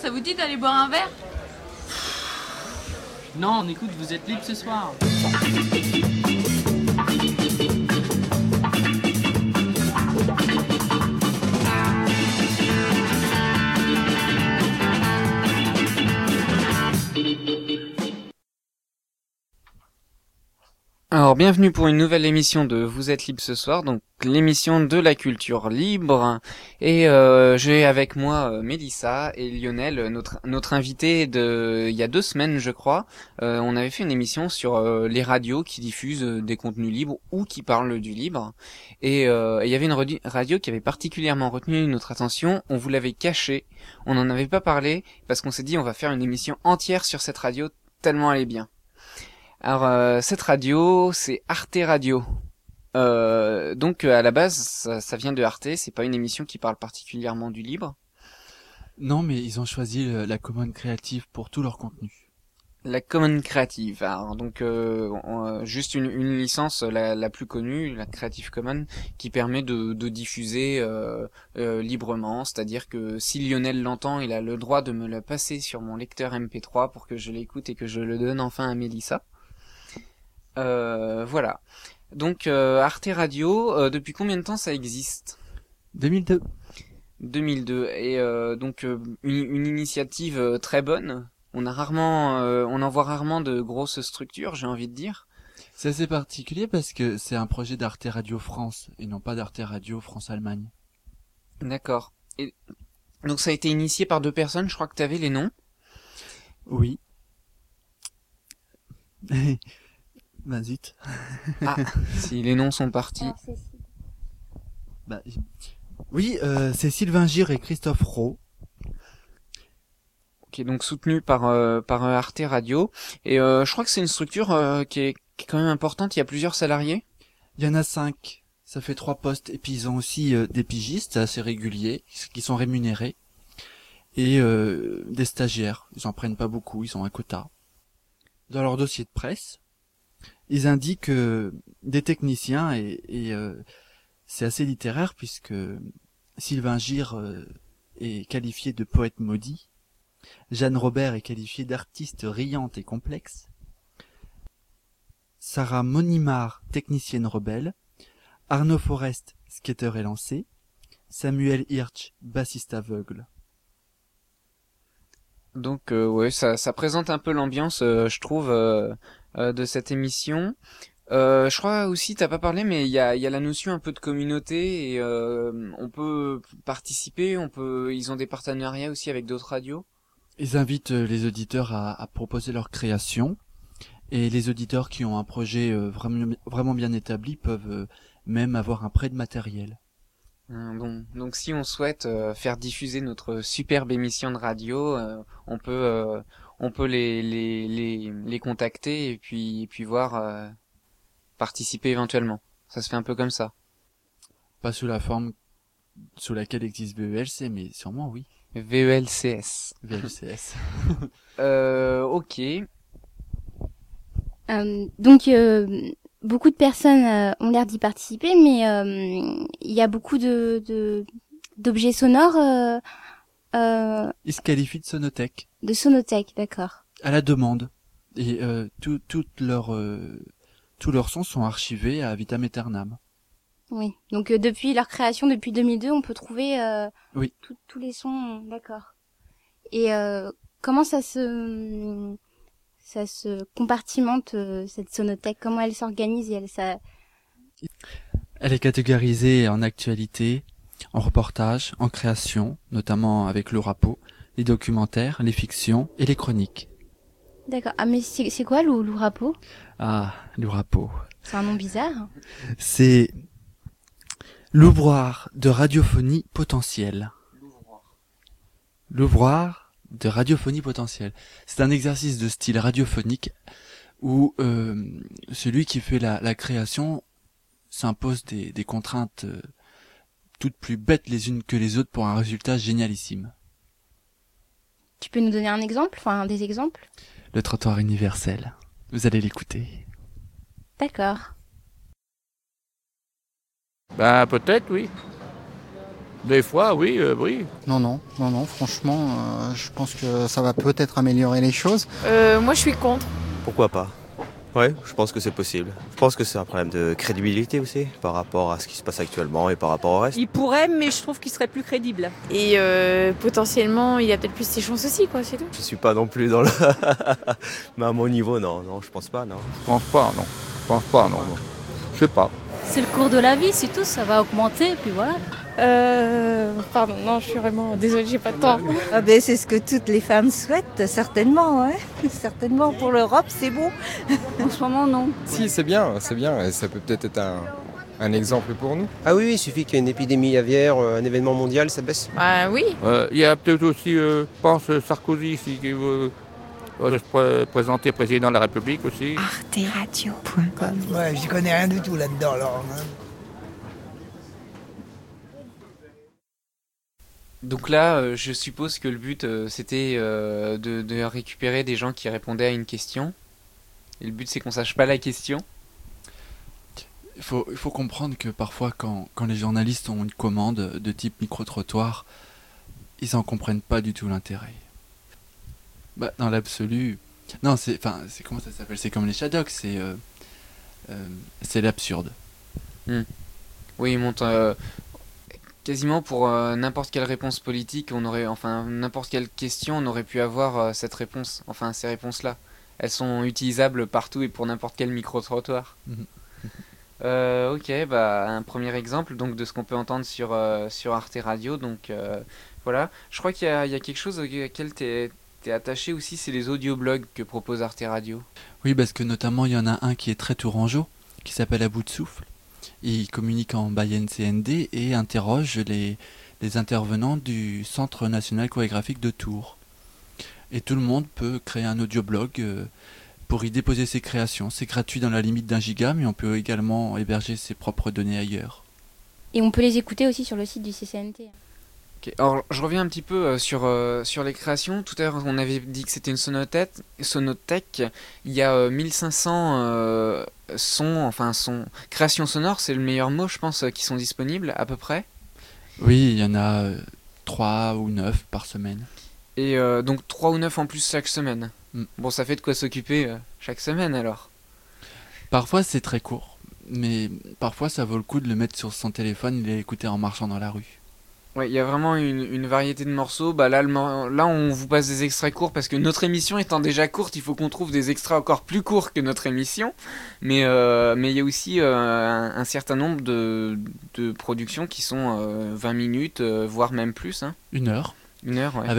ça vous dit d'aller boire un verre? Non, on écoute, vous êtes libre ce soir. Alors, bienvenue pour une nouvelle émission de Vous êtes libre ce soir, donc l'émission de la culture libre. Et j'ai avec moi Mélissa et Lionel, notre invité il y a 2 semaines, je crois. On avait fait une émission sur les radios qui diffusent des contenus libres ou qui parlent du libre. Et il y avait une radio qui avait particulièrement retenu notre attention. On vous l'avait cachée, on n'en avait pas parlé, parce qu'on s'est dit on va faire une émission entière sur cette radio, tellement elle est bien. Alors cette radio, c'est Arte Radio. Donc à la base, ça vient de Arte. C'est pas une émission qui parle particulièrement du libre. Non, mais ils ont choisi la Common Creative pour tout leur contenu. La Common Creative. Alors donc juste une licence la plus connue, la Creative Commons, qui permet de diffuser librement. C'est-à-dire que si Lionel l'entend, il a le droit de me le passer sur mon lecteur MP3 pour que je l'écoute et que je le donne enfin à Mélissa. Voilà. Donc Arte Radio, depuis combien de temps ça existe? 2002. 2002. Et donc une initiative très bonne. On en voit rarement de grosses structures, j'ai envie de dire. C'est assez particulier parce que c'est un projet d'Arte Radio France et non pas d'Arte Radio France-Allemagne. D'accord. Et donc ça a été initié par 2 personnes, je crois que tu avais les noms. Oui. Ben zut. Ah, si les noms sont partis. Bah, oui, c'est Sylvain Gir et Christophe Rowe. Qui est donc soutenu par Arte Radio. Et je crois que c'est une structure qui est quand même importante. Il y a plusieurs salariés. Il y en a 5. Ça fait 3 postes. Et puis ils ont aussi des pigistes assez réguliers qui sont rémunérés. Et des stagiaires. Ils en prennent pas beaucoup, ils ont un quota. Dans leur dossier de presse, ils indiquent des techniciens et c'est assez littéraire puisque Sylvain Gir est qualifié de poète maudit, Jeanne Robert est qualifiée d'artiste riante et complexe, Sarah Monimard, technicienne rebelle, Arnaud Forest, skateur élancé, Samuel Hirsch, bassiste aveugle. Donc ouais, ça présente un peu l'ambiance, je trouve, de cette émission. Je crois aussi, t'as pas parlé, mais il y a la notion un peu de communauté et on peut participer, ils ont des partenariats aussi avec d'autres radios. Ils invitent les auditeurs à proposer leur création et les auditeurs qui ont un projet vraiment bien établi peuvent même avoir un prêt de matériel. Bon, donc si on souhaite faire diffuser notre superbe émission de radio, on peut les contacter et puis voir participer éventuellement. Ça se fait un peu comme ça. Pas sous la forme sous laquelle existe VELC, mais sûrement oui. VELCS. VLCS. Ok. Donc beaucoup de personnes ont l'air d'y participer, mais il y a beaucoup d'objets sonores. Ils se qualifient de sonothèque. De sonothèque, d'accord. À la demande. Et tous leurs sons sont archivés à vitam aeternam. Oui. Donc depuis leur création, depuis 2002, on peut trouver oui. tous les sons, d'accord. Et comment ça se compartimente cette sonothèque? Comment elle s'organise et Elle est catégorisée en actualité, en reportage, en création, notamment avec le Rapo, les documentaires, les fictions et les chroniques. D'accord. Ah mais c'est quoi l'Ourapo? Ah, l'Ourapo. C'est un nom bizarre. C'est l'ouvroir de radiophonie potentielle. L'ouvroir de radiophonie potentielle. C'est un exercice de style radiophonique où celui qui fait la création s'impose des contraintes toutes plus bêtes les unes que les autres pour un résultat génialissime. Tu peux nous donner un exemple, enfin des exemples? Le trottoir universel. Vous allez l'écouter. D'accord. Bah peut-être oui. Des fois, oui, oui. Non, franchement, je pense que ça va peut-être améliorer les choses. Moi, je suis contre. Pourquoi pas? Ouais, je pense que c'est possible. Je pense que c'est un problème de crédibilité aussi, par rapport à ce qui se passe actuellement et par rapport au reste. Il pourrait, mais je trouve qu'il serait plus crédible. Et potentiellement, il a peut-être plus ses chances aussi, quoi, c'est tout. Je suis pas non plus dans le... Mais à mon niveau, non, je pense pas, non. Je pense pas, non. Je pense pas, non. Je sais pas. C'est le cours de la vie, c'est tout, ça va augmenter, puis voilà. Pardon, non, je suis vraiment désolée, j'ai pas de temps. Ah ben, c'est ce que toutes les femmes souhaitent, certainement. Hein. Certainement, pour l'Europe, c'est bon. En ce moment, non. Si, c'est bien, et ça peut peut-être être un exemple pour nous. Ah oui, il suffit qu'il y ait une épidémie aviaire, un événement mondial, ça baisse. Bah oui. Il y a peut-être aussi, je pense, Sarkozy ici, qui veut se présenter président de la République aussi. arteradio.com. Ouais, j'y connais rien du tout là-dedans, alors. Hein. Donc là, je suppose que le but, c'était de récupérer des gens qui répondaient à une question. Et le but, c'est qu'on sache pas la question. Il faut comprendre que parfois, quand les journalistes ont une commande de type micro-trottoir, ils en comprennent pas du tout l'intérêt. Bah, dans l'absolu... Non, c'est comment ça s'appelle? C'est comme les Shadocks, c'est l'absurde. Oui, il monte... quasiment pour n'importe quelle réponse politique, n'importe quelle question, on aurait pu avoir cette réponse, ces réponses-là. Elles sont utilisables partout et pour n'importe quel micro-trottoir. Ok, un premier exemple donc de ce qu'on peut entendre sur Arte Radio. Donc voilà, je crois qu'il y a quelque chose auquel t'es attaché aussi, c'est les audioblogs que propose Arte Radio. Oui, parce que notamment il y en a un qui est très tourangeau, qui s'appelle À bout de souffle. Il communique en Bayern CND et interroge les intervenants du Centre national chorégraphique de Tours. Et tout le monde peut créer un audioblog pour y déposer ses créations. C'est gratuit dans la limite d'1 giga, mais on peut également héberger ses propres données ailleurs. Et on peut les écouter aussi sur le site du CCNT. Okay. Alors, je reviens un petit peu sur les créations. Tout à l'heure, on avait dit que c'était une sonothèque. Il y a 1500 créations sonores, c'est le meilleur mot, je pense, qui sont disponibles, à peu près. Oui, il y en a 3 ou 9 par semaine. Et donc 3 ou 9 en plus chaque semaine. Bon, ça fait de quoi s'occuper chaque semaine, alors. Parfois, c'est très court. Mais parfois, ça vaut le coup de le mettre sur son téléphone et l'écouter en marchant dans la rue. Ouais, il y a vraiment une variété de morceaux. Là, on vous passe des extraits courts parce que notre émission étant déjà courte, il faut qu'on trouve des extraits encore plus courts que notre émission. Mais il y a aussi un certain nombre de productions qui sont 20 minutes, voire même plus. Hein. 1 heure. 1 heure, ouais.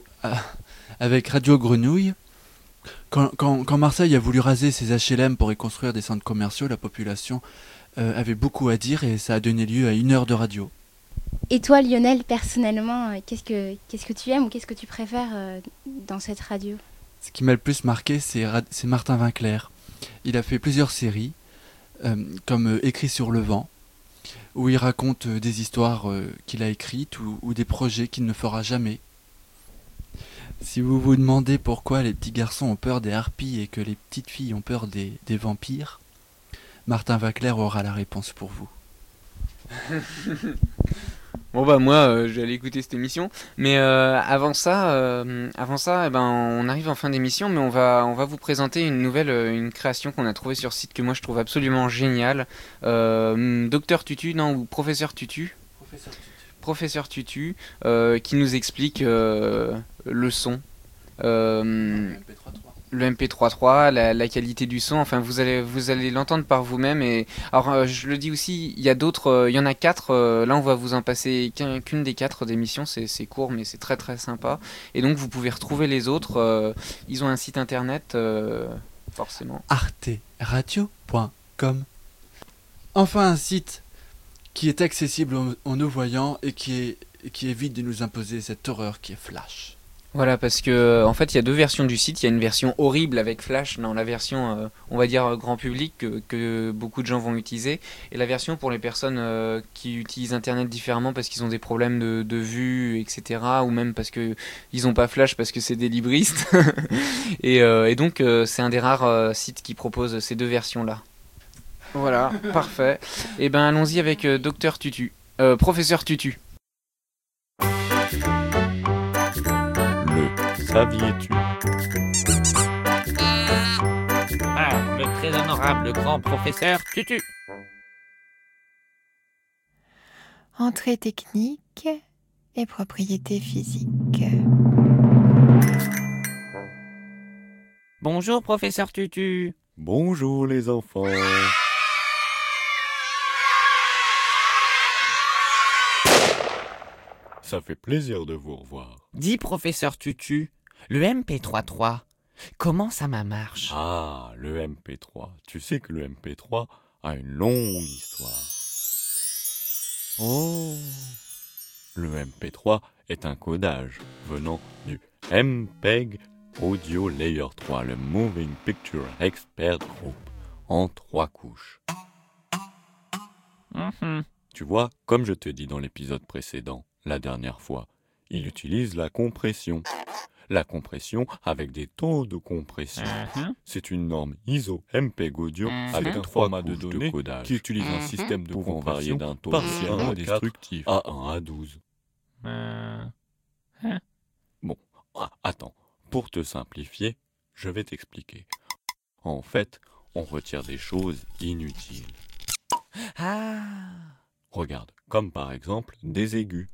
Avec Radio Grenouille. Quand Marseille a voulu raser ses HLM pour y construire des centres commerciaux, la population avait beaucoup à dire et ça a donné lieu à 1 heure de radio. Et toi, Lionel, personnellement, qu'est-ce que tu aimes ou qu'est-ce que tu préfères dans cette radio? Ce qui m'a le plus marqué, c'est Martin Winkler. Il a fait plusieurs séries, comme Écrit sur le vent, où il raconte des histoires qu'il a écrites ou des projets qu'il ne fera jamais. Si vous vous demandez pourquoi les petits garçons ont peur des harpies et que les petites filles ont peur des vampires, Martin Winkler aura la réponse pour vous. Bon moi je vais aller écouter cette émission, mais avant ça on arrive en fin d'émission, mais on va vous présenter une création qu'on a trouvée sur site que moi je trouve absolument géniale. Docteur Tutu, ou Professeur Tutu. Professeur Tutu, qui nous explique le son. Le MP3.3, la qualité du son, vous allez l'entendre par vous-même. Et alors je le dis aussi, il y en a 4. Là on va vous en passer qu'une des 4 d'émissions. C'est court mais c'est très très sympa. Et donc vous pouvez retrouver les autres. Ils ont un site internet forcément. arteradio.com. Enfin un site qui est accessible aux non-voyants et qui évite de nous imposer cette horreur qui est Flash. Voilà, parce que en fait il y a 2 versions du site. Il y a une version horrible avec Flash, dans la version on va dire grand public que beaucoup de gens vont utiliser, et la version pour les personnes qui utilisent internet différemment parce qu'ils ont des problèmes de vue, etc., ou même parce que ils ont pas Flash parce que c'est des libristes. et donc c'est un des rares sites qui propose ces 2 versions là. Voilà, parfait. Et allons-y avec Docteur Tutu, Professeur Tutu. saviez-tu? Ah, le très honorable grand professeur Tutu. Entrée technique et propriétés physiques. Bonjour professeur Tutu. Bonjour les enfants. Ça fait plaisir de vous revoir. Dis professeur Tutu, le MP33, comment ça marche? Ah, le MP3. Tu sais que le MP3 a une longue histoire. Oh. Le MP3 est un codage venant du MPEG Audio Layer 3, le Moving Picture Expert Group, en 3 couches. Tu vois, comme je te dis dans l'épisode précédent, la dernière fois, il utilise la compression. La compression avec des taux de compression. C'est une norme ISO MPEG Audio avec un format de données codage qui utilise un système de compression varié d'un taux partiellement destructif à 1 à 12. Bon, attends, pour te simplifier, je vais t'expliquer. En fait, on retire des choses inutiles. Ah. Regarde, comme par exemple des aigus.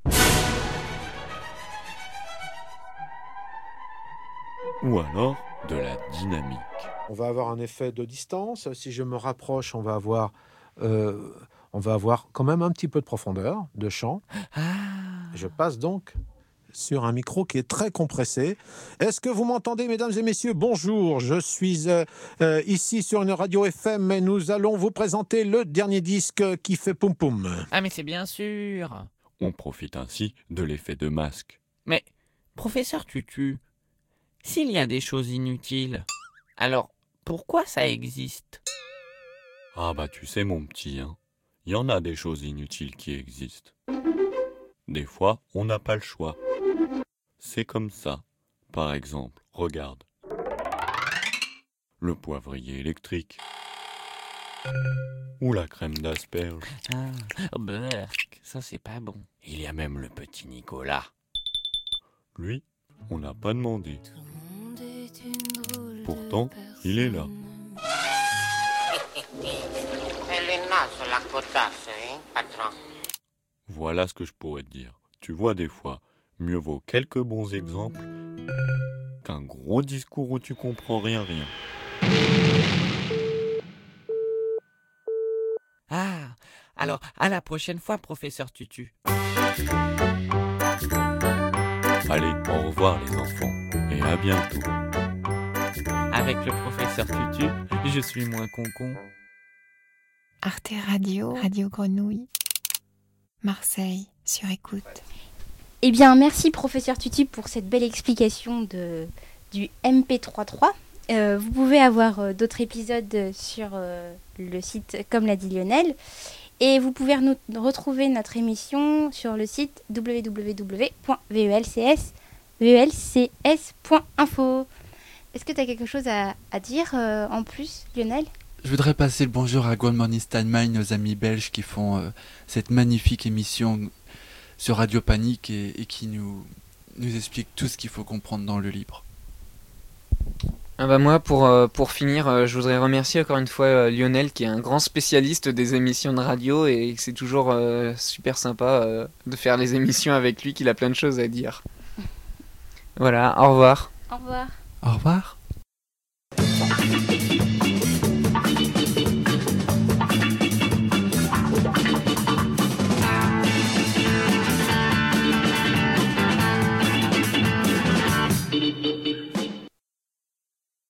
Ou alors de la dynamique. On va avoir un effet de distance. Si je me rapproche, on va avoir quand même un petit peu de profondeur, de champ. Je passe donc sur un micro qui est très compressé. Est-ce que vous m'entendez, mesdames et messieurs? Bonjour, je suis ici sur une radio FM et nous allons vous présenter le dernier disque qui fait poum poum. Ah mais c'est bien sûr. On profite ainsi de l'effet de masque. Mais, professeur Tutu, s'il y a des choses inutiles, alors pourquoi ça existe? Ah bah tu sais mon petit, hein, il y en a des choses inutiles qui existent. Des fois, on n'a pas le choix. C'est comme ça. Par exemple, regarde. Le poivrier électrique. Ou la crème d'asperge. Ah, berk, ça c'est pas bon. Il y a même le petit Nicolas. Lui, on n'a pas demandé. Pourtant, il est là. Voilà ce que je pourrais te dire. Tu vois, des fois, mieux vaut quelques bons exemples qu'un gros discours où tu comprends rien. Ah, alors à la prochaine fois, professeur Tutu. Allez, au revoir les enfants, et à bientôt. Avec le professeur Tutu, je suis moins concon. Arte Radio, Radio Grenouille, Marseille, sur écoute. Eh bien, merci professeur Tutu pour cette belle explication du MP33. Vous pouvez avoir d'autres épisodes sur le site, comme l'a dit Lionel. Et vous pouvez retrouver notre émission sur le site www.velcs.info. Est-ce que tu as quelque chose à dire en plus, Lionel? Je voudrais passer le bonjour à Good Morning Steinmeier, nos amis belges qui font cette magnifique émission sur Radio Panique et qui nous expliquent tout ce qu'il faut comprendre dans le livre. Ah bah moi, pour finir, je voudrais remercier encore une fois Lionel, qui est un grand spécialiste des émissions de radio, et c'est toujours super sympa de faire les émissions avec lui, qu'il a plein de choses à dire. Voilà, au revoir. Au revoir. Au revoir.